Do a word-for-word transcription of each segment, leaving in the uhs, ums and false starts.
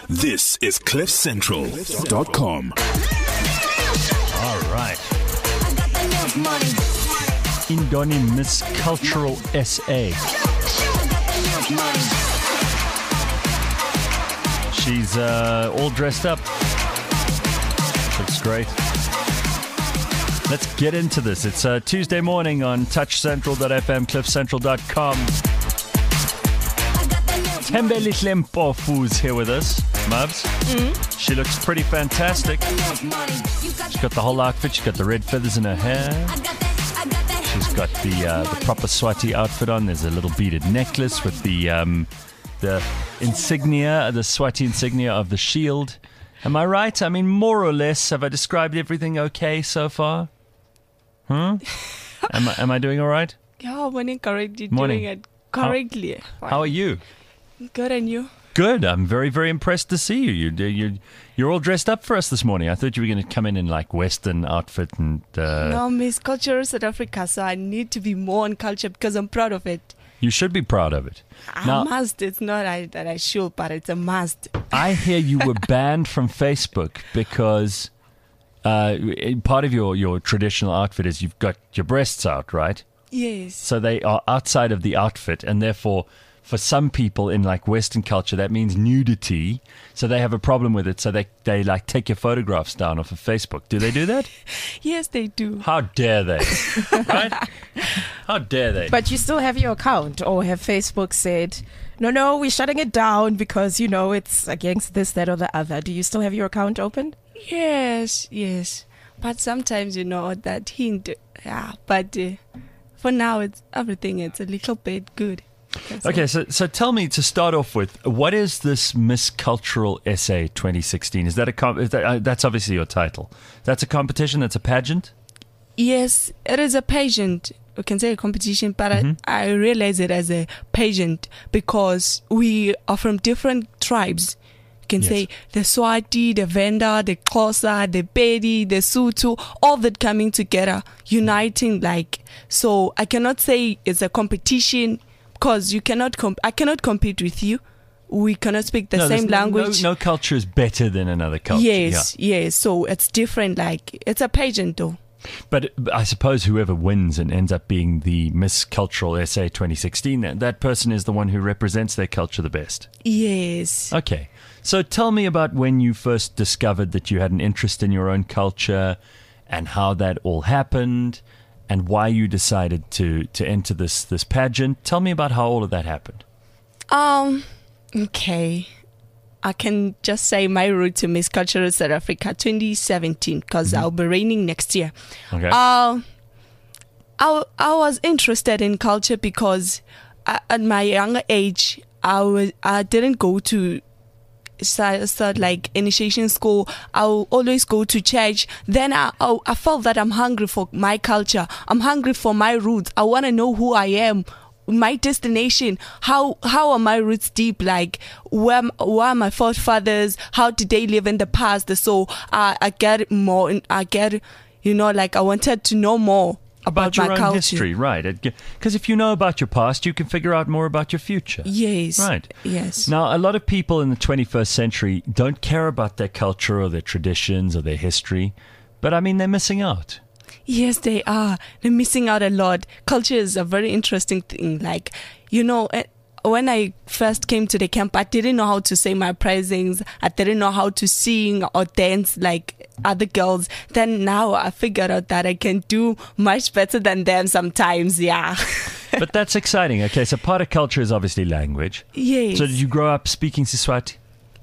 This is cliff central dot com. All right. Indoni Miss Cultural S A. She's uh, all dressed up. Looks great. Let's get into this. It's uh, Tuesday morning on touch central dot f m, cliff central dot com. Tembeli Limpofu's here with us. Mubs. Mm-hmm. She looks pretty fantastic. She's got the whole outfit. She's got the red feathers in her hair. She's got the uh, the proper Swati outfit on. There's a little beaded necklace with the um, the insignia, the Swati insignia of the shield. Am I right? I mean, more or less, have I described everything okay so far? Hmm? am, I, am I doing all right? Yeah, morning, correct. You're Morning. doing it correctly. How, how are you? Good, and you? Good. I'm very, very impressed to see you. You, you, you're all dressed up for us this morning. I thought you were going to come in in like Western outfit and. Uh, no, Miss Culture South Africa, so I need to be more on culture because I'm proud of it. You should be proud of it. I Now, must. It's not I, that I should, but it's a must. I hear you were banned from Facebook because uh, part of your, your traditional outfit is you've got your breasts out, right? Yes. So they are outside of the outfit, and therefore, for some people in like Western culture, that means nudity. So they have a problem with it. So they, they like take your photographs down off of Facebook. Do they do that? Yes, they do. How dare they? Right? How dare they? But you still have your account, or have Facebook said, no, no, we're shutting it down because, you know, it's against this, that, or the other. Do you still have your account open? Yes, yes. But sometimes, you know, that hint. Yeah, but uh, for now, it's everything. It's a little bit good. That's Okay, all. so so tell me, to start off with, what is this Miss Cultural S A twenty sixteen? Is that a com- is that, uh, that's obviously your title? That's a competition. That's a pageant. Yes, it is a pageant. We can say a competition, but Mm-hmm. I, I realize it as a pageant because we are from different tribes. You can Yes. say the Swati, the Venda, the Xhosa, the Pedi, the Sotho, all that coming together, uniting like. So I cannot say it's a competition because you cannot. Comp- I cannot compete with you. We cannot speak the No, there's same no- language. No, no culture is better than another culture. yes, Yeah. yes. So it's different. Like it's a pageant, though. But, but I suppose whoever wins and ends up being the Miss Cultural S A twenty sixteen, that, that person is the one who represents their culture the best. Yes. Okay. So tell me about when you first discovered that you had an interest in your own culture and how that all happened and why you decided to, to enter this, this pageant. Tell me about how all of that happened. Um, okay. I can just say my route to Miss Cultural South Africa twenty seventeen because Mm-hmm. I'll be reigning next year. Okay. Uh, I, I was interested in culture because I, at my younger age, I, was, I didn't go to start, start like initiation school. I'll always go to church. Then I, I, I felt that I'm hungry for my culture. I'm hungry for my roots. I want to know who I am, my destination. How how are my roots deep? Like where where are my forefathers? How did they live in the past? So I I get more. I get you know like I wanted to know more about about, your my own culture. history, right? Because if you know about your past, you can figure out more about your future. Yes. Right. Yes. Now, a lot of people in the twenty-first century don't care about their culture or their traditions or their history, but I mean, they're missing out. Yes, they are. They're missing out a lot. Culture is a very interesting thing. Like, you know, eh, when I first came to the camp, I didn't know how to say my praisings. I didn't know how to sing or dance like other girls. Then now I figured out that I can do much better than them sometimes. Yeah. But that's exciting. Okay, so part of culture is obviously language. Yes. So did you grow up speaking Siswati?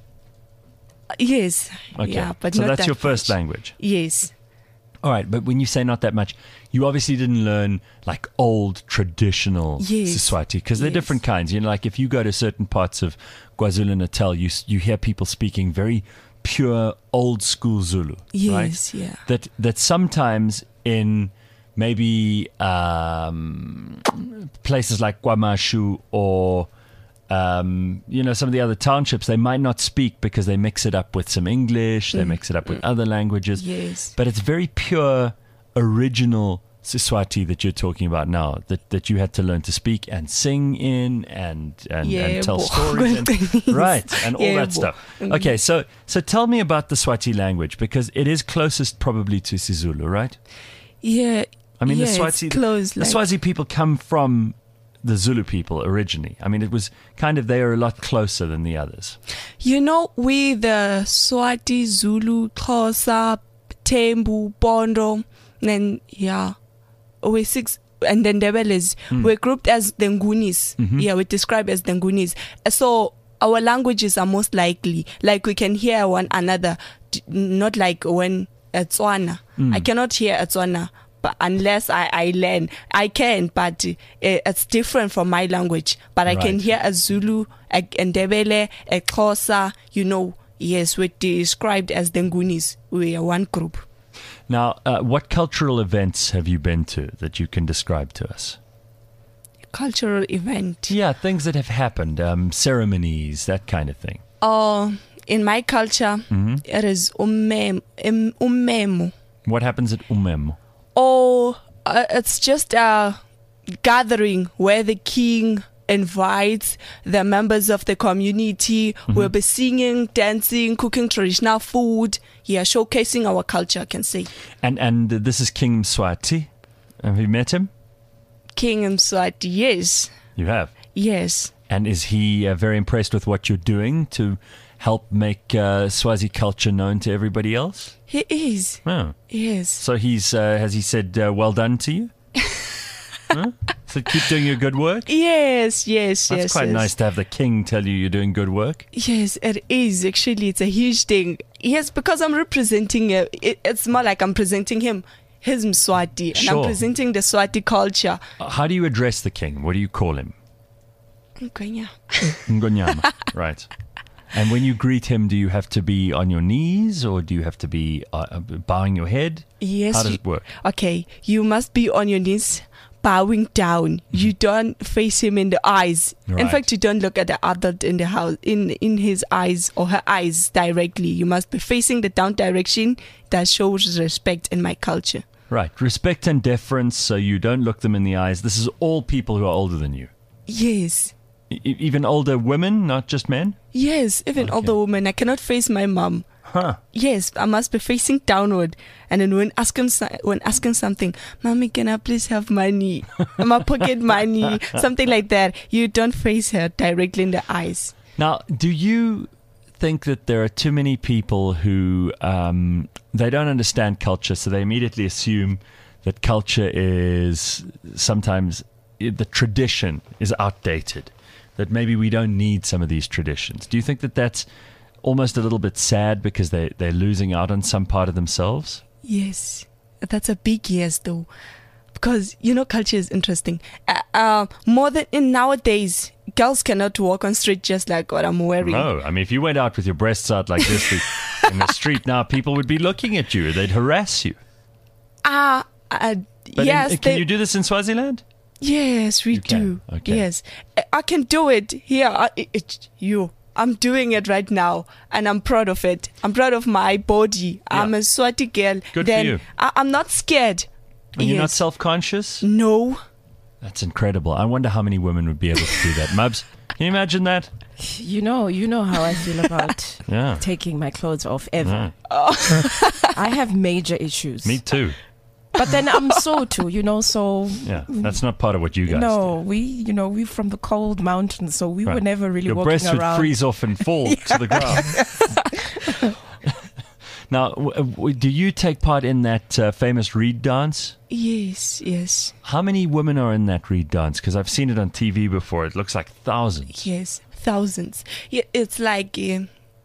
Yes. Okay. Yeah, but so not that's that your first much. language. Yes. All right, but when you say not that much, you obviously didn't learn like old traditional Yes. Siswati because they're Yes. different kinds. You know, like if you go to certain parts of KwaZulu-Natal, you s- you hear people speaking very pure old school Zulu. Right? Yes. Yeah. That that sometimes in maybe um, places like KwaMashu or um, you know some of the other townships, they might not speak because they mix it up with some English, they mix it up with other languages. Yes. But it's very pure, original Siswati that you're talking about now, that, that you had to learn to speak and sing in and and, and tell Yebo. stories and, right and all that Yebo. stuff. Mhm. Okay, so so tell me about the Swati language, because it is closest probably to Sizulu, right? Yeah. I mean, yeah, the it's Swazi close, the like- Swazi people come from the Zulu people originally. I mean, it was kind of, they are a lot closer than the others. You know, we the Swati, Zulu, Xhosa, Tembu, Bondo, and yeah, we six, and then Ndebele's. Mm. We're grouped as the Ngunis. Mhm. Yeah, we're described as the Ngunis. So our languages are most likely, like we can hear one another, d- not like when it's Tswana. Mm. I cannot hear Tswana. But unless I, I learn, I can, but uh, it's different from my language. But I can Right. hear a Zulu, a Ndebele, a Xhosa, you know. Yes, we're described as the Ngunis. We are one group. Now, uh, what cultural events have you been to that you can describe to us? Cultural event. Yeah, things that have happened, um, ceremonies, that kind of thing. Uh, in my culture, Mhm. it is umem, um, umemo. What happens at Umemo? Or uh, it's just a gathering where the king invites the members of the community. We'll be singing, dancing, cooking traditional food. Yeah, showcasing our culture, I can say. And and this is King Mswati. Have you met him? King Mswati, yes. You have. Yes. And is he uh, very impressed with what you're doing to help make uh, Swazi culture known to everybody else? He is. Oh. Yes. So he's uh, has he said uh, well done to you? Huh? So keep doing your good work. Yes, yes, That's yes. quite yes. nice to have the king tell you you're doing good work. Yes, it is. Actually, it's a huge thing. Yes, because I'm representing, uh, it, it's more like I'm presenting him. He's Mswati, and Sure. I'm presenting the Swati culture. Uh, How do you address the king? What do you call him? Ngwenya. Ngonyama. Right. And when you greet him, do you have to be on your knees or do you have to be uh, bowing your head? Yes. How does you- it work? Okay, you must be on your knees, bowing down. You don't face him in the eyes. In Right. fact, you don't look at the adult in the house, in in his eyes or her eyes directly. You must be facing the down direction. That shows respect in my culture. Right. Respect and deference so you don't look them in the eyes. This is all people who are older than you. Yes. E- even older women, not just men? Yes, even Okay. older women. I cannot face my mom. Huh. Yes, I must be facing downward. And then when asking so- when asking something, Mommy, can I please have money? My pocket money, something like that. You don't face her directly in the eyes. Now, do you think that there are too many people who um, they don't understand culture, so they immediately assume that culture is sometimes the tradition is outdated, that maybe we don't need some of these traditions? Do you think that that's almost a little bit sad because they, they're losing out on some part of themselves? Yes, that's a big yes though. Because, you know, culture is interesting. Uh, uh, more than in nowadays, girls cannot walk on street just like what I'm wearing. No, I mean, if you went out with your breasts out like this in the street now, people would be looking at you. They'd harass you. Ah, uh, But yes. in, can they- you do this in Swaziland? Yes, we You can, do. okay. Yes, I- I can do it here. I, it, it- you, I'm doing it right now, and I'm proud of it. I'm proud of my body. I'm Yeah. a Swati girl. Good for then you. I, I'm not scared. And you're not Yes. self-conscious? No. That's incredible. I wonder how many women would be able to do that. Mubs, can you imagine that? You know, you know how I feel about Yeah. taking my clothes off ever. Yeah. I have major issues. Me too. But then I'm so too, you know, so Yeah, that's not part of what you guys no, do. we, you know, we're from the cold mountains, so we Right. were never really Your walking breasts would around. freeze off and fall to the ground. Now, w- w- do you take part in that uh, famous reed dance? Yes, yes, How many women are in that reed dance? Because I've seen it on T V before. It looks like thousands. yes. Thousands. Yeah, it's like uh,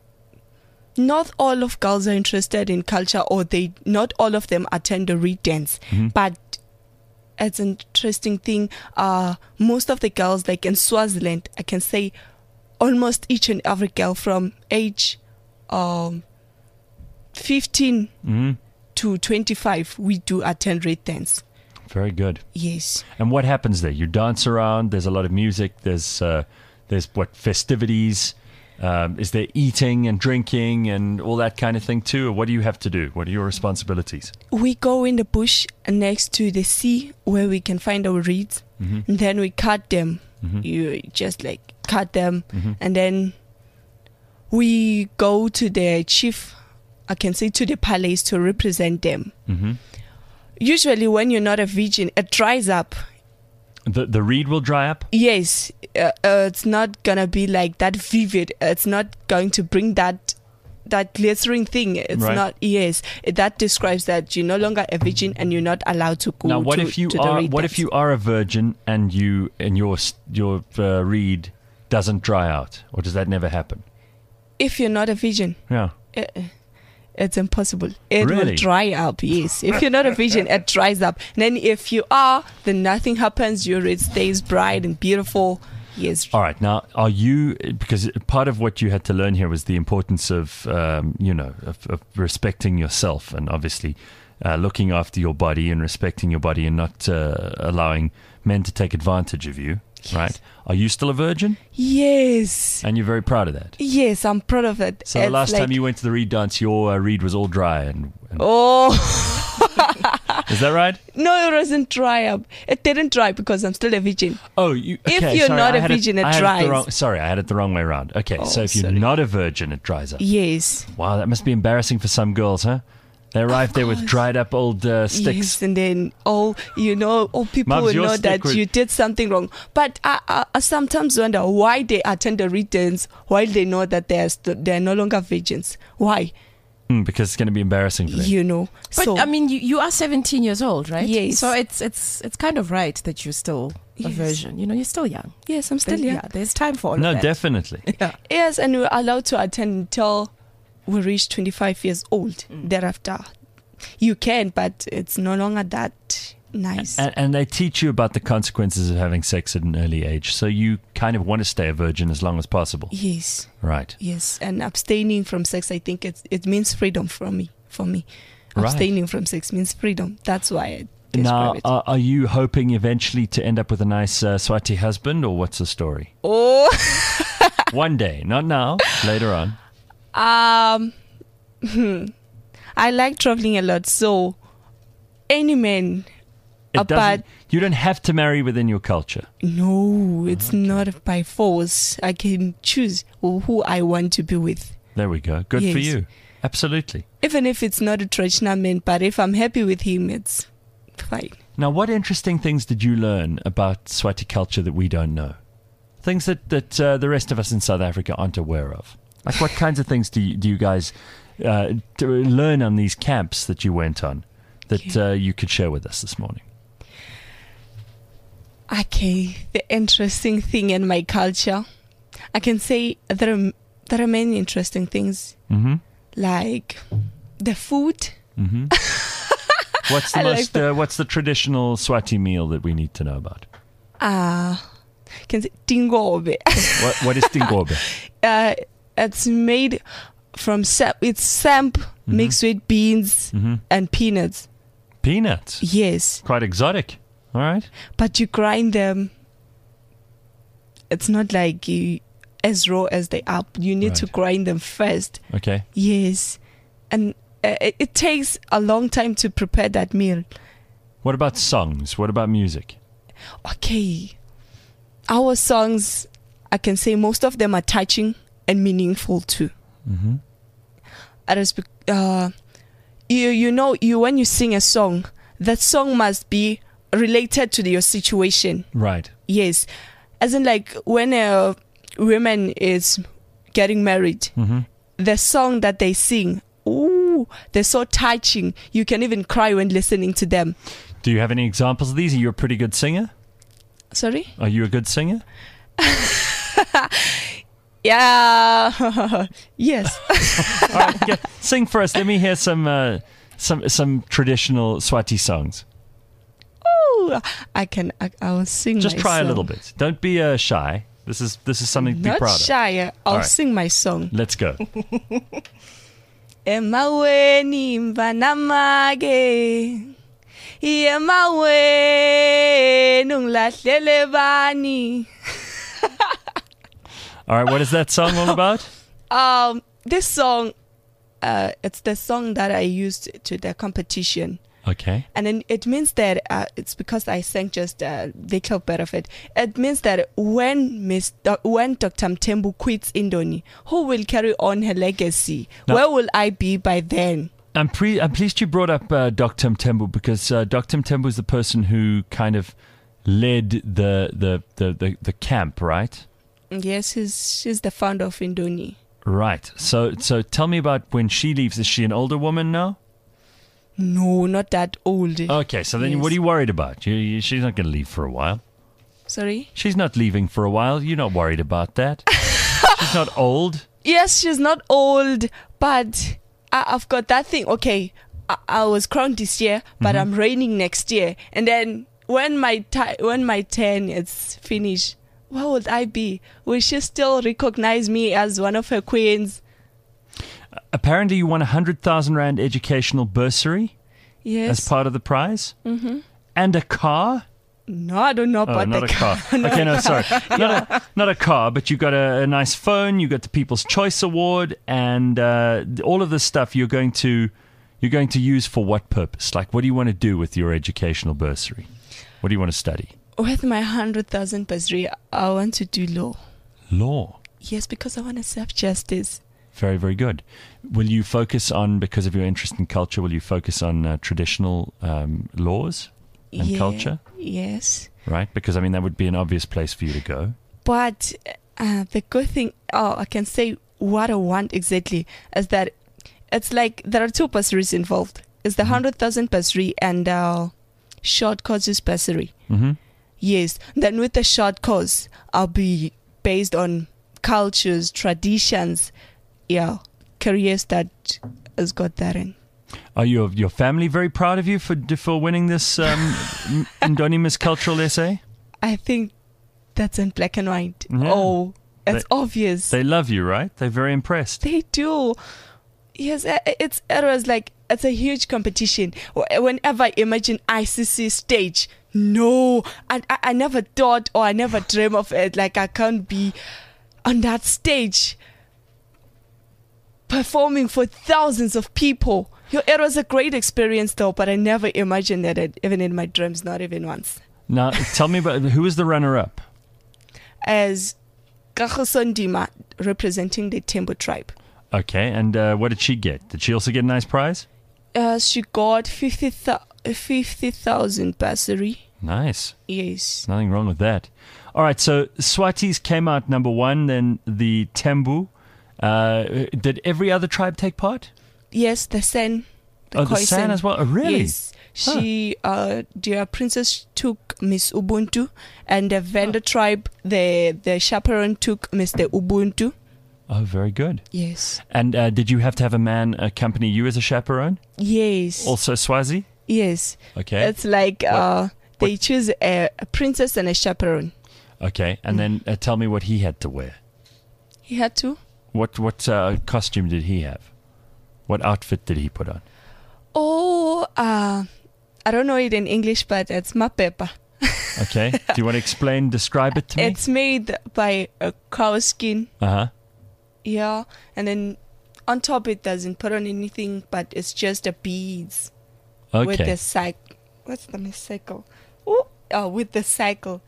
not all of girls are interested in culture, or they not all of them attend the reed dance. Mhm. But it's an interesting thing. Uh, most of the girls, like in Swaziland, I can say almost each and every girl from age um, fifteen Mhm. to twenty-five, we do attend reed dance. Very good. Yes. And what happens there? You dance around. There's a lot of music. There's uh, there's what festivities. Um, is there eating and drinking and all that kind of thing too? Or what do you have to do? What are your responsibilities? We go in the bush next to the sea where we can find our reeds. Mm-hmm. And then we cut them. Mm-hmm. You just like cut them. Mm-hmm. And then we go to the chief, I can say to the palace to represent them. Mm-hmm. Usually when you're not a virgin, it dries up. The the reed will dry up? Yes, uh, uh, it's not gonna be like that vivid. It's not going to bring that that glittering thing. It's Right. not. Yes, that describes that you're no longer a virgin and you're not allowed to go. Now, what to, if you to the are? reed What dance. if you are a virgin and you and your s- your uh, reed doesn't dry out, or does that never happen? If you're not a virgin, Yeah. uh, it's impossible. It Really? will dry up. Yes, if you're not a virgin, it dries up. And then if you are, then nothing happens. Your reed stays bright and beautiful. Yes. All right. Now, are you, because part of what you had to learn here was the importance of, um, you know, of, of respecting yourself and obviously uh, looking after your body and respecting your body and not uh, allowing men to take advantage of you, right? Are you still a virgin? Yes. And you're very proud of that. Yes, I'm proud of it. So the It's last like- time you went to the reed dance, your uh, reed was all dry. and, and Oh. Is that right? No, it wasn't dry up. It didn't dry because I'm still a virgin. Oh, you, If okay, you're sorry, not I a had virgin, it I had dries. the wrong, sorry, I had it the wrong way around. Okay, Oh, so if you're sorry. not a virgin, it dries up. Yes. Wow, that must be embarrassing for some girls, huh? They arrive there with course. dried up old uh, sticks. Yes, and then oh, you know, all people Mum's will your know stick that would- you did something wrong. But I, I, I sometimes wonder why they attend the returns while they know that they are st- they are no longer virgins. Why? Mm, because it's going to be embarrassing for them. You know. But so I mean, you, you are seventeen years old, right? Yes. So it's it's it's kind of right that you're still a Yes. virgin. You know, you're still young. yes, I'm still There- young. Yeah, there's time for all No, of that. definitely. Yeah. Yes, and we're allowed to attend until we reach twenty-five years old. Thereafter, you can, but it's no longer that nice. And, and they teach you about the consequences of having sex at an early age. So you kind of want to stay a virgin as long as possible. yes. Right. Yes, and abstaining from sex, I think it it means freedom for me. For me, Right. abstaining from sex means freedom. That's why I Now, describe it. are, are you hoping eventually to end up with a nice uh, Swati husband, or what's the story? oh, One day, not now, later on. um, hmm. I like traveling a lot, so any man. It Uh, doesn't, but- you don't have to marry within your culture. No, it's not by force. I can choose who who I want to be with. There we go. Good for Yes. you. Absolutely. Even if it's not a traditional man, but if I'm happy with him, it's fine. Now, what interesting things did you learn about Swati culture that we don't know? Things that, that uh, the rest of us in South Africa aren't aware of. Like, what kinds of things do you, do you guys uh, to learn on these camps that you went on that uh, you could share with us this morning? Okay, the interesting thing in my culture, I can say there are, there are many interesting things, Mm-hmm. like the food. Mm-hmm. What's the I like most? that. uh, what's the traditional Swati meal that we need to know about? Uh, can say tingobe. What, what is tingobe? uh, it's made from sap. It's samp mixed with beans Mm-hmm. and peanuts. Peanuts. Yes, Quite exotic. All right. but you grind them. It's not like you as raw as they are. You need to Right. grind them first. Okay. Yes, and uh, it, it takes a long time to prepare that meal. What about songs? What about music? Okay, our songs, I can say most of them are touching and meaningful too. Mm-hmm. It is bec- uh, you you know you when you sing a song, that song must be related to your situation. Right. Yes, as in like when a woman is getting married, Mm-hmm. the song that they sing, ooh, they're so touching. You can even cry when listening to them. Do you have any examples of these? Are you a pretty good singer? Sorry? Are you a good singer? Yeah. Yes. All right, get, sing for us. Let me hear some uh, some some traditional Swati songs. Ooh, I can. I, I'll sing. Just my try a song. little bit. Don't be uh, shy. This is this is something to be Not proud of. shy. I'll right. sing my song. Let's go. Emaweni mvanamage. Emaweni ungilahlele bani. All right, what is that song all about? Um, this song, uh, it's the song that I used to the competition. Okay. And then it means that uh, it's because I sang just a little bit of it. It means that when Miss Do- when Doctor Mthembu quits Indoni, who will carry on her legacy? Now, where will I be by then? I'm, pre- I'm pleased you brought up uh, Doctor Mthembu because uh, Doctor Mthembu is the person who kind of led the the, the, the, the camp, right? Yes, she's, she's the founder of Indoni. Right. So so tell me about when she leaves. Is she an older woman now? No, not that old. Okay, so then Yes. what are you worried about? You, you, she's not going to leave for a while. Sorry? She's not leaving for a while. You're not worried about that. She's not old. Yes, she's not old, but I, I've got that thing. Okay, I, I was crowned this year, but Mm-hmm. I'm reigning next year. And then when my ti- when my turn is finished, what would I be? Will she still recognize me as one of her queens? Apparently, you won a hundred thousand rand educational bursary Yes. as part of the prize, mm-hmm. and a car. No, I don't know Oh, about not the a car. Okay, no, sorry, not a not a car, but you got a, a nice phone. You got the People's Choice Award, and uh, all of this stuff you're going to you're going to use for what purpose? Like, what do you want to do with your educational bursary? What do you want to study? With my hundred thousand bursary, I want to do law. Law. Yes, because I want to serve justice. Very, very good. Will you focus on, because of your interest in culture, will you focus on uh, traditional um, laws and Yeah, culture? Yes. Right? Because, I mean, that would be an obvious place for you to go. But uh, the good thing, oh, I can say what I want exactly is that it's like there are two bursaries involved. It's the Mm-hmm. hundred thousand bursary and uh, short courses bursary. Mm-hmm. Yes. Then with the short course, I'll be based on cultures, traditions, yeah, careers that has got that in. Are your your family very proud of you for for winning this um, Indoni Miss Cultural essay? I think that's in black and white. Yeah. Oh, it's They- obvious. They love you, right? They're very impressed. They do. Yes, uh, it's it was like it's a huge competition. Wh- Whenever I imagine I C C stage, no, I, I I never thought or I never dreamed of it. Like I can't be on that stage performing for thousands of people. Yo, it was a great experience though, but I never imagined that it, even in my dreams, not even once. Now, tell me about who was the runner-up? As Kakosondima representing the Tembo tribe. Okay, and uh, what did she get? Did she also get a nice prize? Uh, she got fifty thousand bursary. Nice. Yes. Nothing wrong with that. All right, so Swatis came out number one, then the Tembu. Uh, did every other tribe take part? Yes, the San. The Oh, the Khoisan. San as well? Oh, really? Yes. She, uh, their princess took Miss Ubuntu, and the Venda tribe, the the chaperone took Mister Ubuntu. Oh, very good. Yes. And uh, did you have to have a man accompany you as a chaperone? Yes. Also Swazi? Yes. Okay. It's like uh, they what- choose a, a princess and a chaperone. Okay, and then uh, tell me what he had to wear. He had to. What what uh, costume did he have? What outfit did he put on? Oh, uh, I don't know it in English, but it's mapepa. Okay. Do you want to explain, describe it to me? It's made by a cow skin. Uh-huh. Yeah, and then on top it doesn't put on anything, but it's just the beads with the Okay. cycle. What's the cycle? Oh, oh, with the cycle.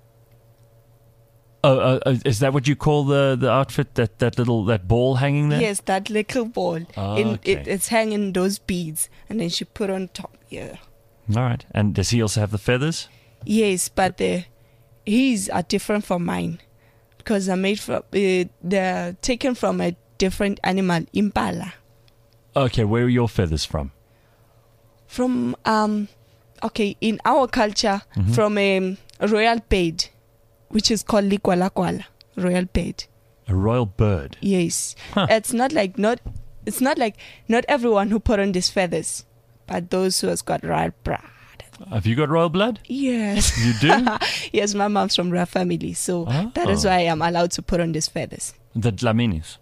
Oh, uh, uh, is that what you call the, the outfit? That, that little that ball hanging there? Yes, that little ball. Ah, in, okay. it, it's hanging those beads, and then she put on top. Yeah. All right. And does he also have the feathers? Yes, but the his are different from mine because they're made from uh, they're taken from a different animal, impala. Okay, where are your feathers from? From um, okay, in our culture, Mm-hmm. from um, a royal bird, which is called likwalakwala, royal bird. A royal bird. Yes, Huh. it's not like not, it's not like not everyone who put on these feathers, but those who has got royal blood. Have you got royal blood? Yes, You do? yes, my mom's from royal family, so that is Oh. why I'm allowed to put on these feathers. The Dlaminis.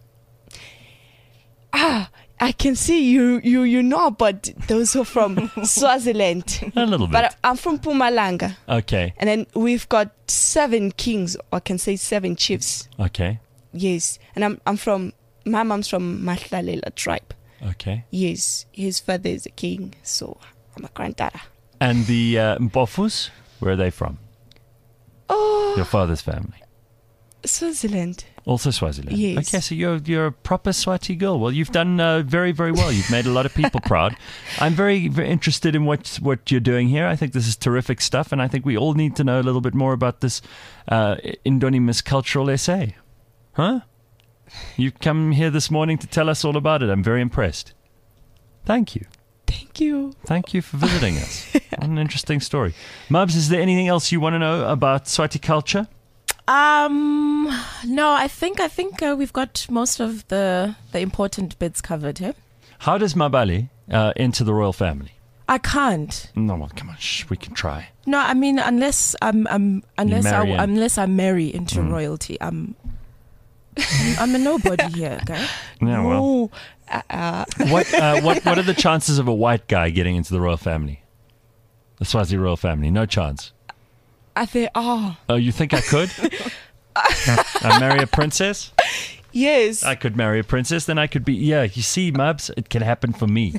Ah, I can see you, you, you know, but those who are from Swaziland. A little bit. But I'm from Mpumalanga. Okay. And then we've got seven kings, or I can say seven chiefs. Okay. Yes, and I'm I'm from my mom's from Mahlalela tribe. Okay. Yes, his father is a king, so I'm a granddaughter. And the uh, Mbofus, where are they from? Oh, Your father's family. Swaziland. Also Swaziland. Yes. Okay, so you're you're a proper Swati girl. Well, you've done uh, very, very well. You've made a lot of people proud. I'm very, very interested in what what you're doing here. I think this is terrific stuff, and I think we all need to know a little bit more about this uh, Indonimus cultural essay. Huh? You come here this morning to tell us all about it. I'm very impressed. Thank you. Thank you. Thank you for visiting us. What an interesting story. Mubs, is there anything else you want to know about Swati culture? Um, no, I think I think uh, we've got most of the the important bits covered here. How does Mabali uh, enter the royal family? I can't. No, well, come on, shh, we can try. No, I mean unless I'm, I'm unless I marry in. unless I marry into Mm. royalty, I'm I'm a nobody here, okay? Yeah, well, Oh, uh, uh, what uh, what what are the chances of a white guy getting into the royal family? The Swazi royal family? No chance. I think, oh, Oh, you think I could? I marry a princess? yes. I could marry a princess, then I could be. Yeah, you see, Mubs, it can happen for me.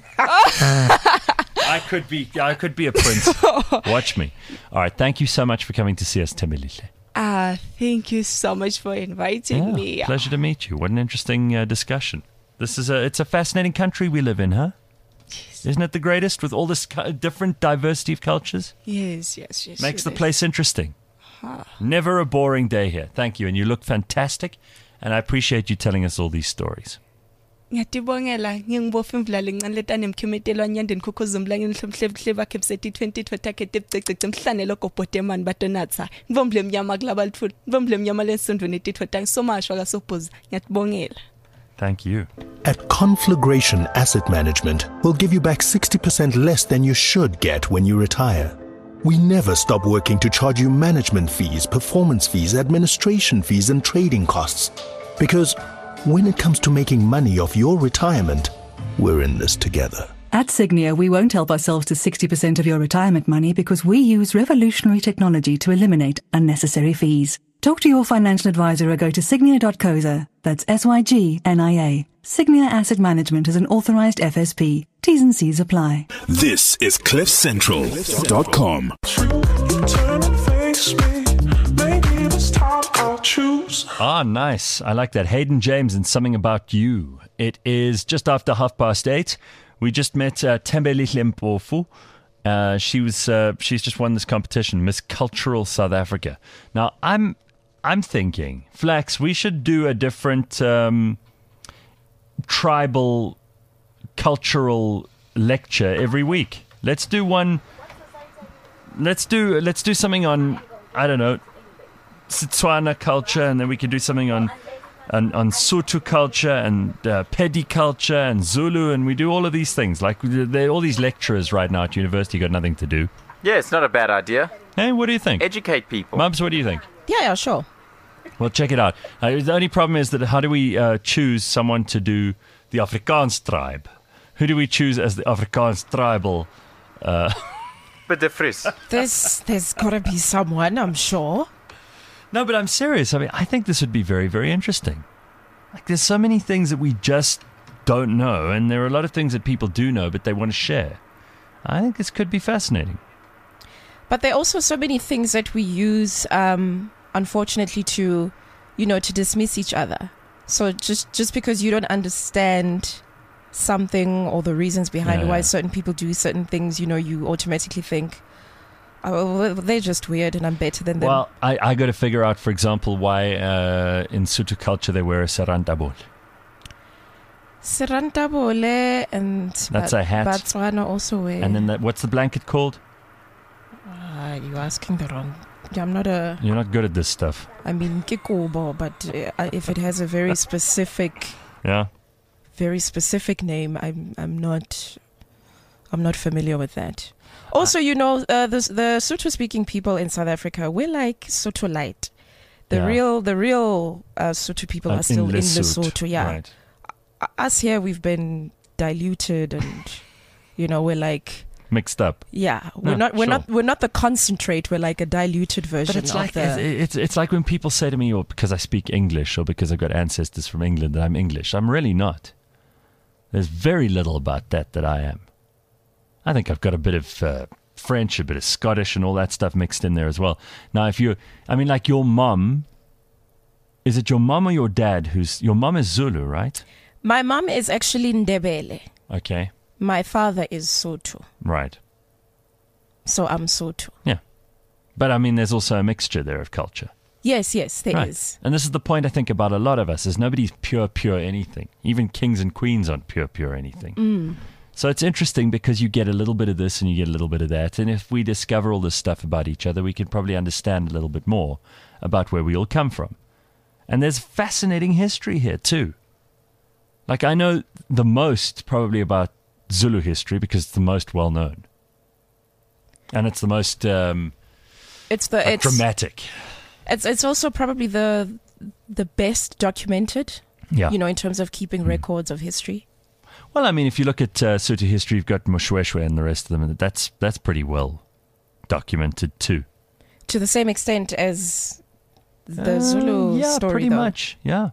I could be. I could be a prince. Watch me. All right. Thank you so much for coming to see us, Thembelihle. Uh, thank you so much for inviting Yeah, me. pleasure to meet you. What an interesting uh, discussion. This is a. It's a fascinating country we live in, huh? Yes, Isn't it the greatest with all this cu- different diversity of cultures? yes, yes. yes Makes it the is. place interesting. Never a boring day here. Thank you, and you look fantastic. And I appreciate you telling us all these stories. Ngiyatibongela ngingibopha imvula lencane letane mkhimetelo anyandeni khukhuzumla ngenhlomhlebuhle bakhe bsethi twenty twenty tepcecece mhlane lokobhote man batonatsa ngivomble mnyama kulaba lithula ngivomble mnyama lensondweni etithwa thank so much wakasobhuza ngiyatibongela. Thank you. At Conflagration Asset Management, we'll give you back sixty percent less than you should get when you retire. We never stop working to charge you management fees, performance fees, administration fees, and trading costs. Because when it comes to making money off your retirement, we're in this together. At Signia, we won't help ourselves to sixty percent of your retirement money because we use revolutionary technology to eliminate unnecessary fees. Talk to your financial advisor or go to signia dot co dot za. That's S Y G N I A. Signia Asset Management is an authorized F S P. T's and C's apply. This is cliff central dot com. Ah, nice. I like that. Hayden James and Something About You. It is just after half past eight. We just met uh, Thembelihle Mpofu. Uh, she was. Uh, she's just won this competition, Miss Cultural South Africa. Now, I'm. I'm thinking, Flax, we should do a different um, tribal cultural lecture every week. Let's do one. Let's do. Let's do something on. I don't know. Setswana culture, and then we can do something on on, on Sotho culture and uh, Pedi culture and Zulu, and we do all of these things. Like they're all these lecturers right now at university got nothing to do. Yeah, it's not a bad idea. Hey, what do you think? Educate people. Mubs, what do you think? Yeah, yeah, sure. Well, check it out. Uh, the only problem is that how do we uh, choose someone to do the Afrikaans tribe? Who do we choose as the Afrikaans tribal? Uh, But the fris. There's there's gotta be someone, I'm sure. no, but I'm serious. I mean, I think this would be very, very interesting. Like, there's so many things that we just don't know, and there are a lot of things that people do know, but they want to share. I think this could be fascinating. But there are also so many things that we use, um, unfortunately, to, you know, to dismiss each other. So just just because you don't understand something or the reasons behind Yeah, why yeah. certain people do certain things, you know, you automatically think, oh, well, they're just weird and I'm better than them. Well, I, I got to figure out, for example, why uh, in Sotho culture they wear a sarantabol. Serantabole and That's a hat. Botswana also wear. And then that, what's the blanket called? Ah, you're asking the wrong. Yeah, I'm not a. You're not good at this stuff. I mean, kikubo, but uh, if it has a very specific, Yeah? very specific name, I'm I'm not, I'm not familiar with that. Also, you know, uh, the the Sotho-speaking people in South Africa, we're like Sotho light. The Yeah. real, the real uh, Sotho people Uh, are still in Lesotho, Lesotho. Yeah, Right. us here we've been diluted, and you know, we're like mixed up. Yeah, we're No, not we're sure. not we're not the concentrate. We're like a diluted version But it's of like the. it's, it's it's like when people say to me, or because I speak English, or because I've got ancestors from England, that I'm English. I'm really not. There's very little about that that I am. I think I've got a bit of uh, French, a bit of Scottish, and all that stuff mixed in there as well. Now, if you, I mean, like your mum, is it your mum or your dad who's your mum is Zulu, right? My mom is actually Ndebele. Okay, My father is Sotho, right. so I'm Sotho. Yeah, but I mean, there's also a mixture there of culture. Yes, yes, there is. Right. And this is the point I think about a lot of us, is nobody's pure, pure anything. Even kings and queens aren't pure, pure anything. Mm. So it's interesting because you get a little bit of this and you get a little bit of that. And if we discover all this stuff about each other, we can probably understand a little bit more about where we all come from. And there's fascinating history here too. Like I know the most probably about Zulu history because it's the most well known. And it's the most um, It's the like it's dramatic. it's it's also probably the the best documented. Yeah. You know, in terms of keeping records of history. Well, I mean, if you look at uh, Sotho history, you've got Moshweshwe and the rest of them, and that's that's pretty well documented too. To the same extent as the Uh, Zulu yeah, story, pretty though. much, yeah.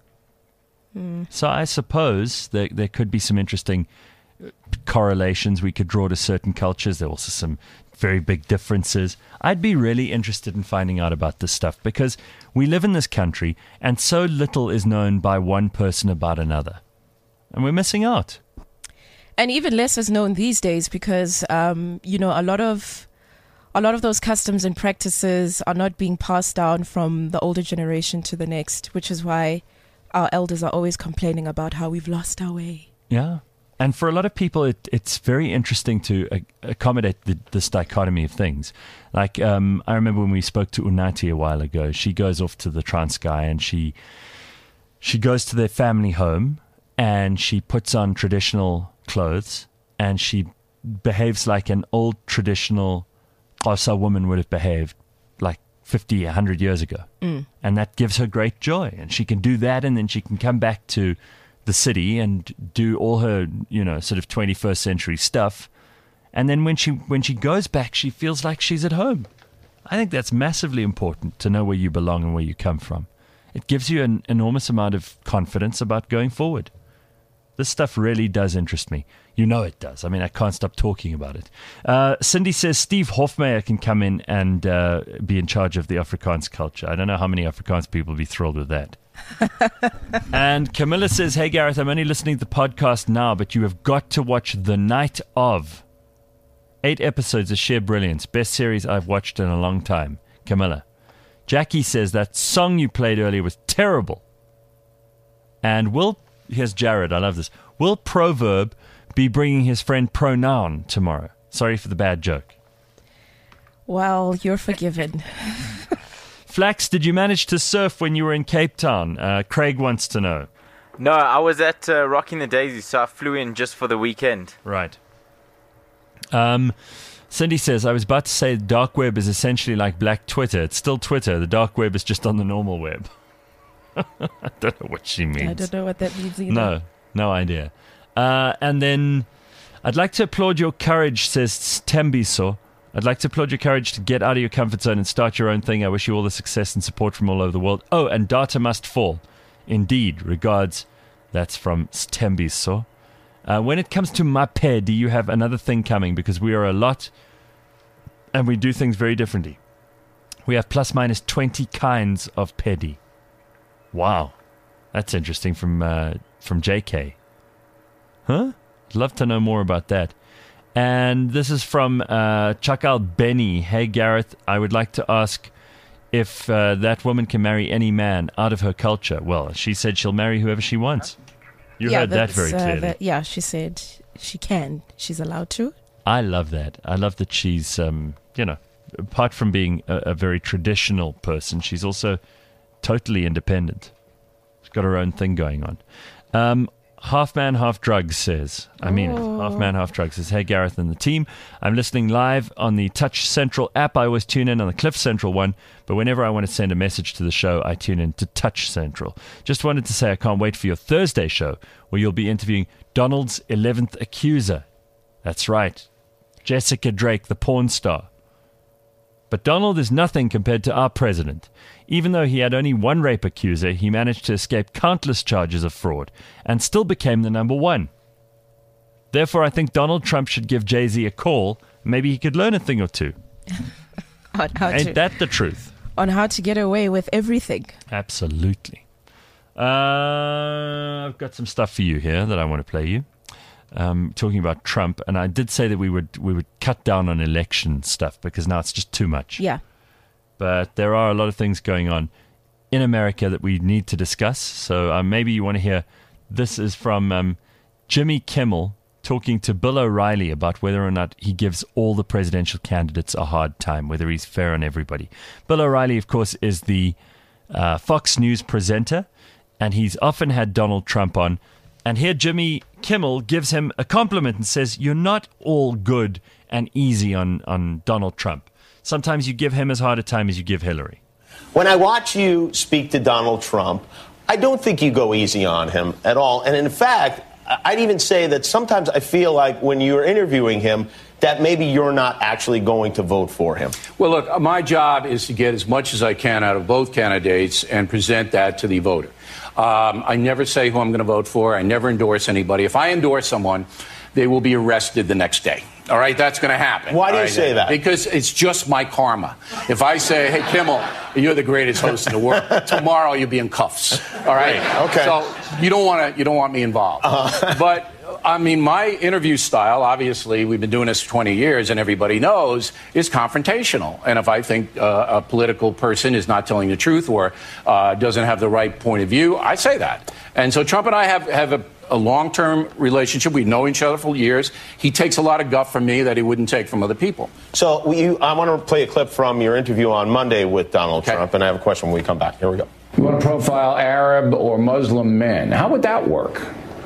So I suppose there there could be some interesting uh, correlations we could draw to certain cultures. There are also some very big differences. I'd be really interested in finding out about this stuff because we live in this country and so little is known by one person about another. And we're missing out. And even less is known these days because, um, you know, a lot of a lot of those customs and practices are not being passed down from the older generation to the next, which is why our elders are always complaining about how we've lost our way. Yeah. And for a lot of people, it, it's very interesting to uh, accommodate the, this dichotomy of things. Like, um, I remember when we spoke to Unati a while ago, she goes off to the Transkei and she she goes to their family home and she puts on traditional clothes and she behaves like an old traditional Xhosa woman would have behaved like fifty, a hundred years ago. Mm. And that gives her great joy. And she can do that and then she can come back to the city and do all her, you know, sort of twenty-first century stuff. And then when she when she goes back, she feels like she's at home. I think that's massively important to know where you belong and where you come from. It gives you an enormous amount of confidence about going forward. This stuff really does interest me. You know it does. I mean, I can't stop talking about it. Uh, Cindy says Steve Hofmeyer can come in and uh, be in charge of the Afrikaans culture. I don't know how many Afrikaans people will be thrilled with that. And Camilla says, hey, Gareth, I'm only listening to the podcast now, but you have got to watch The Night Of. Eight episodes of sheer brilliance. Best series I've watched in a long time. Camilla. Jackie says that song you played earlier was terrible. And Will... Here's Jared. I love this. Will Proverb be bringing his friend Pronoun tomorrow? Sorry for the bad joke. Well, you're forgiven. Flax, did you manage to surf when you were in Cape Town? Uh, Craig wants to know. No, I was at uh, Rocking the Daisy, so I flew in just for the weekend. Right. Um, Cindy says, I was about to say the dark web is essentially like black Twitter. It's still Twitter. The dark web is just on the normal web. I don't know what she means. I don't know what that means either. No, no idea. Uh, and then, I'd like to applaud your courage, says Tembiso. I'd like to applaud your courage to get out of your comfort zone and start your own thing. I wish you all the success and support from all over the world. Oh, and data must fall. Indeed. Regards. That's from Tembiso. Uh, when it comes to Mape, do you have another thing coming? Because we are a lot and we do things very differently. We have plus minus twenty kinds of pedi. Wow, that's interesting from uh, from J K. Huh? I'd love to know more about that. And this is from uh, Chakal Benny. Hey, Gareth, I would like to ask if uh, that woman can marry any man out of her culture. Well, she said she'll marry whoever she wants. You yeah, heard that that's, very uh, clearly. that- yeah, she said she can. She's allowed to. I love that. I love that she's, um, you know, apart from being a, a very traditional person, she's also totally independent. She's got her own thing going on. Um, half man, half drugs says, I mean it. Half man, half drugs says, hey, Gareth and the team. I'm listening live on the Touch Central app. I always tune in on the Cliff Central one, but whenever I want to send a message to the show, I tune in to Touch Central. Just wanted to say I can't wait for your Thursday show where you'll be interviewing Donald's eleventh accuser. That's right. Jessica Drake, the porn star. But Donald is nothing compared to our president. Even though he had only one rape accuser, he managed to escape countless charges of fraud and still became the number one. Therefore, I think Donald Trump should give Jay-Z a call. Maybe he could learn a thing or two. on how Ain't to, that the truth? On how to get away with everything. Absolutely. Uh, I've got some stuff for you here that I want to play you. Um, talking about Trump, and I did say that we would we would cut down on election stuff because now it's just too much. Yeah. But there are a lot of things going on in America that we need to discuss. So uh, maybe you want to hear. This is from um, Jimmy Kimmel talking to Bill O'Reilly about whether or not he gives all the presidential candidates a hard time, whether he's fair on everybody. Bill O'Reilly, of course, is the uh, Fox News presenter, and he's often had Donald Trump on. And here Jimmy Kimmel gives him a compliment and says, you're not all good and easy on, on Donald Trump. Sometimes you give him as hard a time as you give Hillary. When I watch you speak to Donald Trump, I don't think you go easy on him at all. And in fact, I'd even say that sometimes I feel like when you're interviewing him, that maybe you're not actually going to vote for him. Well, look, my job is to get as much as I can out of both candidates and present that to the voter. Um, I never say who I'm going to vote for. I never endorse anybody. If I endorse someone, they will be arrested the next day. All right, that's going to happen. Why do you right? say that? Because it's just my karma. If I say, hey, Kimmel, you're the greatest host in the world, tomorrow you'll be in cuffs. All right? Okay. So you don't want to you don't want me involved. Uh-huh. But I mean, my interview style, obviously, we've been doing this for twenty years, and everybody knows, is confrontational. And if I think uh, a political person is not telling the truth or uh, doesn't have the right point of view, I say that. And so Trump and I have, have a, a long-term relationship. We know each other for years. He takes a lot of guff from me that he wouldn't take from other people. So you, I want to play a clip from your interview on Monday with Donald Okay. Trump, and I have a question when we come back. Here we go. You want to profile Arab or Muslim men. How would that work?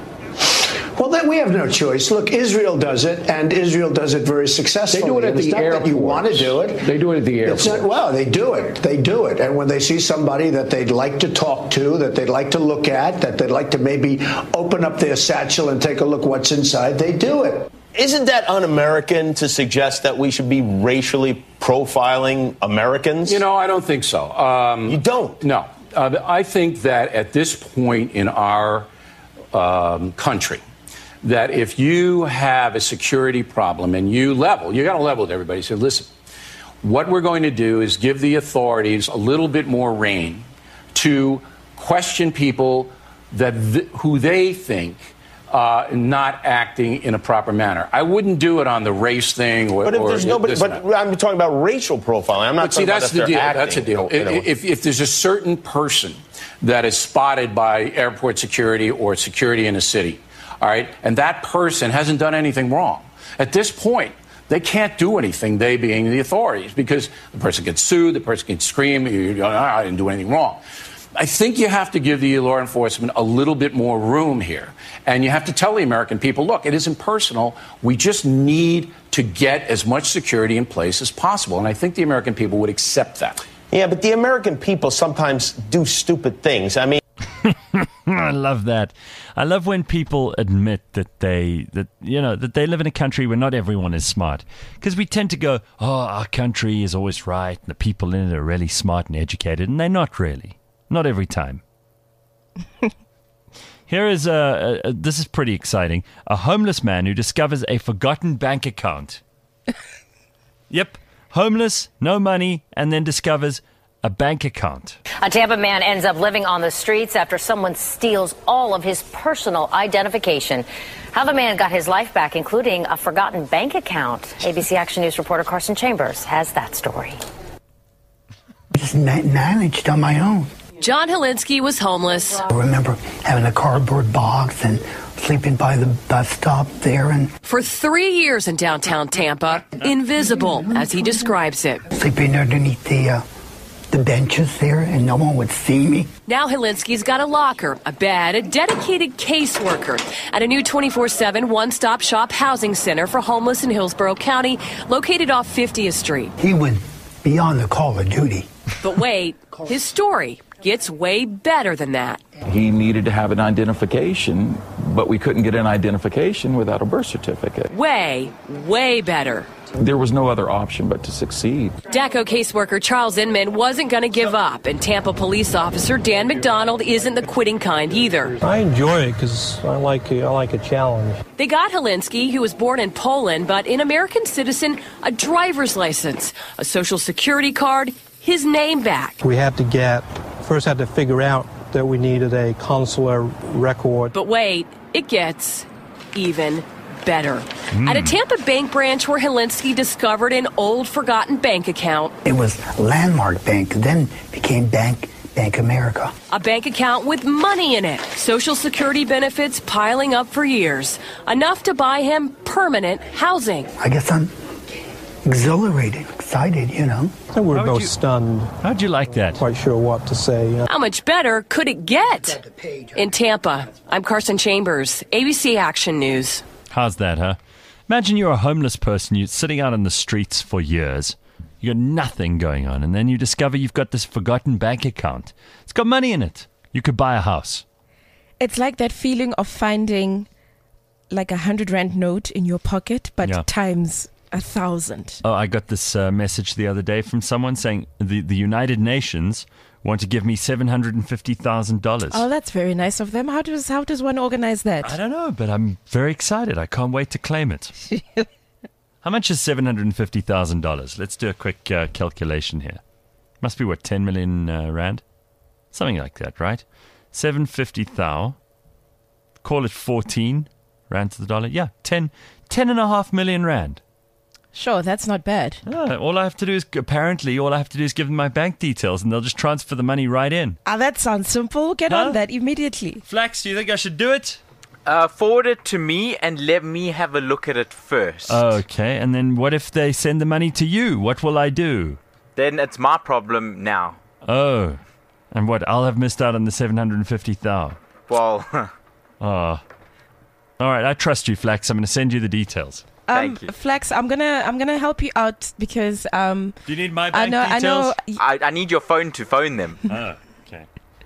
Well, then we have no choice. Look, Israel does it, and Israel does it very successfully. They do it at it's the not airport. That you want to do it. They do it at the airport. It's not, well, they do it. They do it. And when they see somebody that they'd like to talk to, that they'd like to look at, that they'd like to maybe open up their satchel and take a look what's inside, they do it. Isn't that un-American to suggest that we should be racially profiling Americans? You know, I don't think so. Um, you don't? No. Uh, I think that at this point in our um, country, that if you have a security problem and you level, you got to level with everybody. Say, listen, what we're going to do is give the authorities a little bit more rein to question people that th- who they think uh, not acting in a proper manner. I wouldn't do it on the race thing. Or, but if or there's nobody, but I'm talking about racial profiling. I'm not but see, talking about that's if the they're deal. acting, That's the deal. You know. If, if there's a certain person that is spotted by airport security or security in a city, all right, and that person hasn't done anything wrong, at this point, they can't do anything, they being the authorities, because the person gets sued, the person can scream, you go, ah, I didn't do anything wrong. I think you have to give the law enforcement a little bit more room here. And you have to tell the American people, look, it isn't personal. We just need to get as much security in place as possible. And I think the American people would accept that. Yeah, but the American people sometimes do stupid things. I mean, I love that. I love when people admit that they, that you know, that they live in a country where not everyone is smart. Because we tend to go, oh, our country is always right, and the people in it are really smart and educated, and they're not really. Not every time. Here is a, a, this is pretty exciting. A homeless man who discovers a forgotten bank account. Yep, homeless, no money, and then discovers a bank account. A Tampa man ends up living on the streets after someone steals all of his personal identification. How the man got his life back, including a forgotten bank account. A B C Action News reporter Carson Chambers has that story. Just managed on my own. John Helinski was homeless. I remember having a cardboard box and sleeping by the bus stop there. And for three years in downtown Tampa, invisible, as he describes it. Sleeping underneath the, uh, the benches there, and no one would see me. Now Helinski's got a locker, a bed, a dedicated caseworker at a new twenty-four seven one-stop shop housing center for homeless in Hillsborough County, located off fiftieth Street. He would be on the call of duty. But wait, his story gets way better than that. He needed to have an identification, but we couldn't get an identification without a birth certificate. Way, way better. There was no other option but to succeed. D A C O caseworker Charles Inman wasn't going to give up, and Tampa police officer Dan McDonald isn't the quitting kind either. I enjoy it because I like I like a challenge. They got Helinski, who was born in Poland, but an American citizen, a driver's license, a social security card, his name back. We had to get, first had to figure out that we needed a consular record. But wait, it gets even better. Mm. At a Tampa bank branch where Helinski discovered an old forgotten bank account. It was Landmark Bank, then became Bank Bank America. A bank account with money in it. Social security benefits piling up for years. Enough to buy him permanent housing. I guess I'm exhilarated, excited, you know. So we're How both you, stunned. How'd you like that? Quite sure what to say. Yeah. How much better could it get? In Tampa, I'm Carson Chambers, A B C Action News. How's that, huh? Imagine you're a homeless person, you're sitting out on the streets for years. You got nothing going on, and then you discover you've got this forgotten bank account. It's got money in it. You could buy a house. It's like that feeling of finding like a hundred rand note in your pocket, but Yeah. times a thousand. Oh, I got this uh, message the other day from someone saying the, the United Nations want to give me seven hundred fifty thousand dollars. Oh, that's very nice of them. How does how does one organize that? I don't know, but I'm very excited. I can't wait to claim it. How much is seven hundred fifty thousand dollars? Let's do a quick uh, calculation here. Must be, what, ten million uh, rand? Something like that, right? seven hundred fifty thousand. Call it fourteen rand to the dollar. Yeah, ten, ten and a half million rand. Sure, that's not bad. Yeah, all I have to do is, apparently, all I have to do is give them my bank details and they'll just transfer the money right in. Ah, that sounds simple. Get Huh? on that immediately. Flax, do you think I should do it? Uh, forward it to me and let me have a look at it first. Okay, and then what if they send the money to you? What will I do? Then it's my problem now. Oh, and what? I'll have missed out on the seven hundred fifty thousand. Well, Oh. All right, I trust you, Flax. I'm going to send you the details. Um, Thank you. Flax, I'm gonna I'm gonna help you out because um. Do you need my I bank know details? I know. I, I need your phone to phone them. Oh, okay.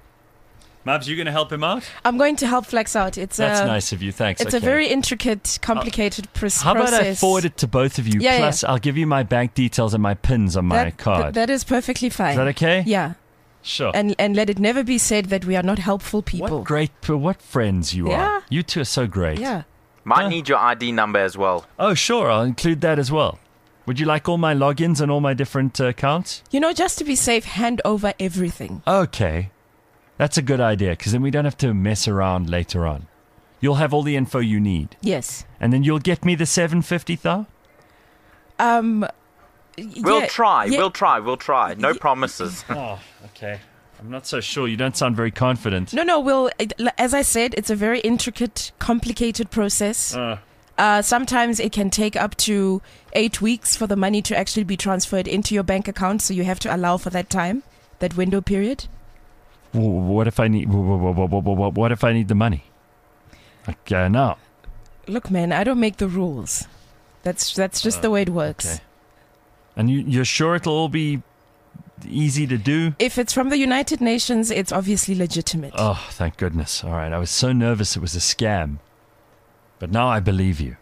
Mabs, you going to help him out? I'm going to help Flax out. It's That's a, nice of you. Thanks. It's okay. a very intricate, complicated pr- process. How about I forward it to both of you? Yeah, Plus, I'll give you my bank details and my pins on my that, card. th- that is perfectly fine. Is that okay? Yeah. Sure. And and let it never be said that we are not helpful people. What great, what friends you Yeah. are. You two are so great. Yeah. Might Huh? need your I D number as well. Oh, sure. I'll include that as well. Would you like all my logins and all my different uh, accounts? You know, just to be safe, hand over everything. Okay. That's a good idea, because then we don't have to mess around later on. You'll have all the info you need. Yes. And then you'll get me the seven hundred fifty thousand? Um. We'll yeah, try. yeah. We'll try. We'll try. No promises. Oh, okay. I'm not so sure. You don't sound very confident. No, no. Well, it, as I said, it's a very intricate, complicated process. Uh, Uh, sometimes it can take up to eight weeks for the money to actually be transferred into your bank account. So you have to allow for that time, that window period. w- what if I need? w- w- w- w- w- What if I need the money? Like uh, now. Look, man, I don't make the rules. That's that's just Uh, the way it works. Okay. And you, you're sure it'll all be easy to do? If it's from the United Nations, it's obviously legitimate. Oh, thank goodness. All right. I was so nervous it was a scam. But now I believe you.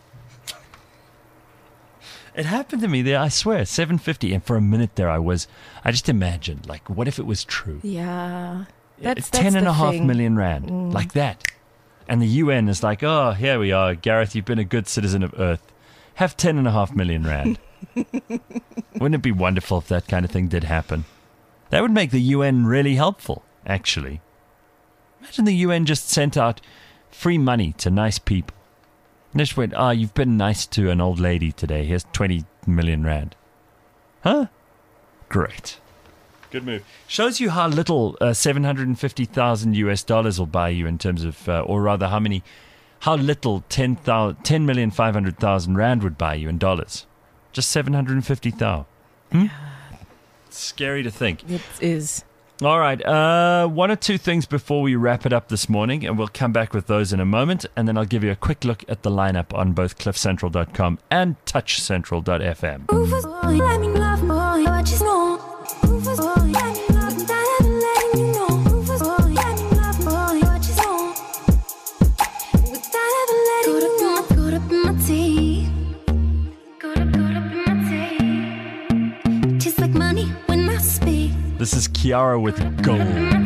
It happened to me there, I swear, seven hundred fifty. And for a minute there I was, I just imagined, like, what if it was true? Yeah. That's, Ten that's and the a half thing. million rand, Mm. like that. And the U N is like, oh, here we are. Gareth, you've been a good citizen of Earth. Have ten and a half million rand. Wouldn't it be wonderful if that kind of thing did happen? That would make the U N really helpful, actually. Imagine the U N just sent out free money to nice people. And just went, ah, oh, you've been nice to an old lady today. Here's twenty million rand. Huh? Great. Good move. Shows you how little uh, seven hundred fifty thousand U S dollars will buy you in terms of, uh, or rather how many, how little ten million five hundred thousand rand would buy you in dollars. Just seven hundred fifty thousand. Hmm? It's scary to think. It is. All right. Uh, one or two things before we wrap it up this morning, and we'll come back with those in a moment. And then I'll give you a quick look at the lineup on both cliff central dot com and touch central dot f m. Let me love more, what you know. Let me love, let me love you. tiara with gold.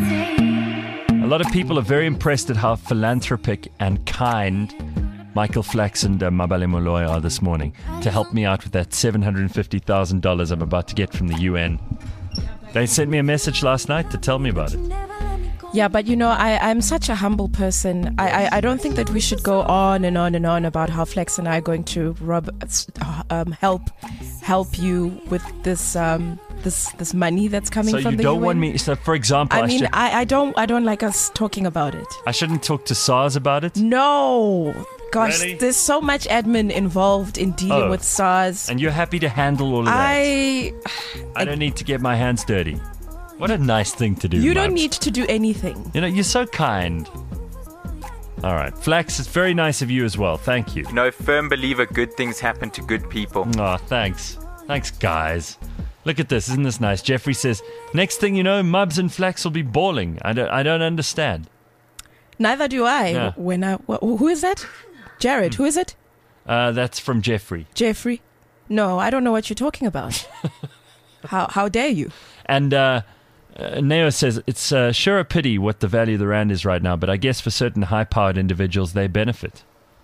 A lot of people are very impressed at how philanthropic and kind Michael Flax and uh, Mabale Molloy are this morning to help me out with that seven hundred fifty thousand dollars I'm about to get from the U N. They sent me a message last night to tell me about it. Yeah, but you know, I, I'm such a humble person. I, I, I don't think that we should go on and on and on about how Flex and I are going to rob, um, help help you with this um, this this money that's coming so from the you don't U N. want me. So, for example, I I, mean, should, I, I don't I don't like us talking about it. I shouldn't talk to SARS about it. No, gosh, Really? there's so much admin involved in dealing Oh. with SARS. And you're happy to handle all of that. I I don't need to get my hands dirty. What a nice thing to do. you don't Mubs. need to do anything. You know, you're so kind. All right, Flax, it's very nice of you as well. Thank you. You know, firm believer, good things happen to good people. Oh, thanks. Thanks, guys. Look at this. Isn't this nice? Jeffrey says, next thing you know, Mubs and Flax will be bawling. I don't, I don't understand. Neither do I. Yeah. When I wh- who is that? Jared. Who is it? Uh, that's from Jeffrey. Jeffrey. No, I don't know what you're talking about. how how dare you? And uh, uh, Neo says, it's uh, sure a pity what the value of the rand is right now, but I guess for certain high-powered individuals, they benefit.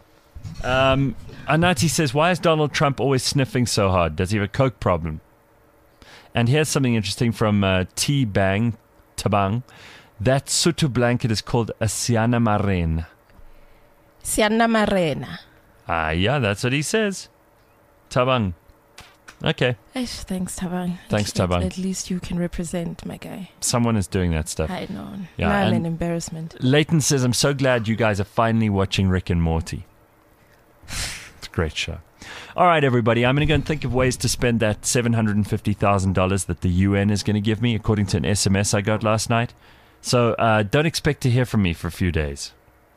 Um, Anati says, why is Donald Trump always sniffing so hard? Does he have a coke problem? And here's something interesting from uh, T-Bang, Tabang. That Sutu blanket is called a Siana Marena. Siana Marena. Ah, yeah, that's what he says. Tabang. Okay. Eish, thanks, Tabang. Thanks, At- Tabang. At least you can represent my guy. Someone is doing that stuff. I know. Yeah, now I'm and an embarrassment. Leighton says, I'm so glad you guys are finally watching Rick and Morty. It's a great show. All right, everybody, I'm going to go and think of ways to spend that seven hundred fifty thousand dollars that the U N is going to give me, according to an S M S I got last night. So uh, don't expect to hear from me for a few days.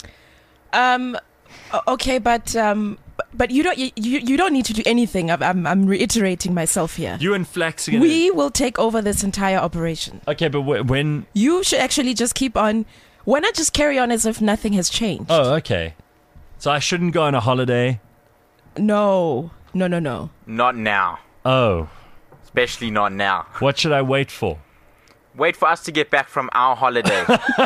Um, o- okay, but um, b- but you don't you, you you don't need to do anything. I'm I'm, I'm reiterating myself here. You and Flax are going We will take over this entire operation. Okay, but wh- when... You should actually just keep on. Why not just carry on as if nothing has changed? Oh, okay. So I shouldn't go on a holiday? No, no, no, no. Not now. Oh. Especially not now. What should I wait for? Wait for us to get back from our holiday.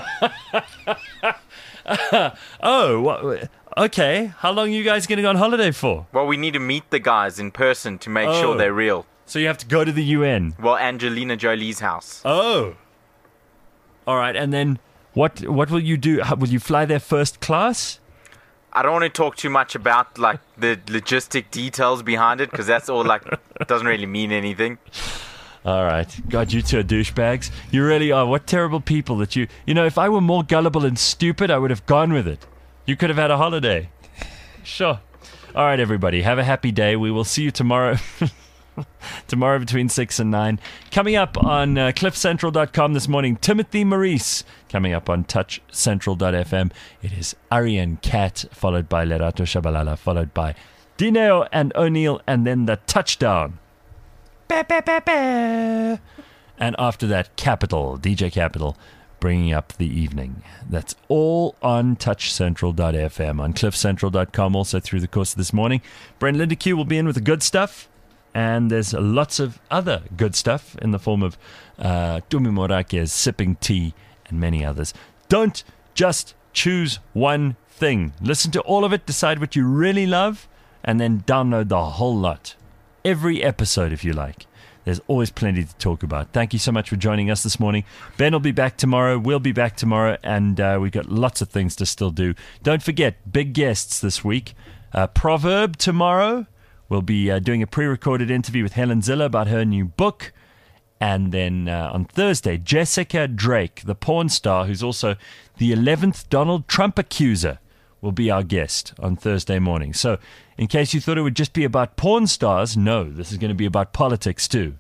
oh, what, okay. How long are you guys going to go on holiday for? Well, we need to meet the guys in person to make Oh. sure they're real. So you have to go to the U N? Well, Angelina Jolie's house. Oh. All right, and then what What will you do? How, will you fly there first class? I don't want to talk too much about like the logistic details behind it because that's all like doesn't really mean anything. All right. God, you two are douchebags. You really are. What terrible people that you... You know, if I were more gullible and stupid, I would have gone with it. You could have had a holiday. Sure. All right, everybody. Have a happy day. We will see you tomorrow. tomorrow between six and nine. Coming up on uh, cliff central dot com this morning, Timothy Maurice. Coming up on touch central dot f m, it is Ariane Cat, followed by Lerato Shabalala, followed by Dineo and O'Neill, and then the touchdown. Ba, ba, ba, ba. And after that, Capital, D J Capital, bringing up the evening. That's all on touch central dot f m, on cliff central dot com, also through the course of this morning. Brent Lindeque will be in with the good stuff. And there's lots of other good stuff in the form of uh, Tumi Morake's Sipping Tea and many others. Don't just choose one thing. Listen to all of it, decide what you really love, and then download the whole lot. Every episode, if you like. There's always plenty to talk about. Thank you so much for joining us this morning. Ben will be back tomorrow. We'll be back tomorrow. And uh, we've got lots of things to still do. Don't forget, big guests this week. Uh, Proverb tomorrow. We'll be uh, doing a pre-recorded interview with Helen Ziller about her new book. And then uh, on Thursday, Jessica Drake, the porn star, who's also the eleventh Donald Trump accuser, will be our guest on Thursday morning. So in case you thought it would just be about porn stars, no, this is going to be about politics too.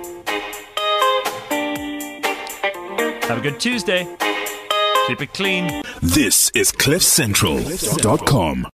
Have a good Tuesday. Keep it clean. This is cliff central dot com.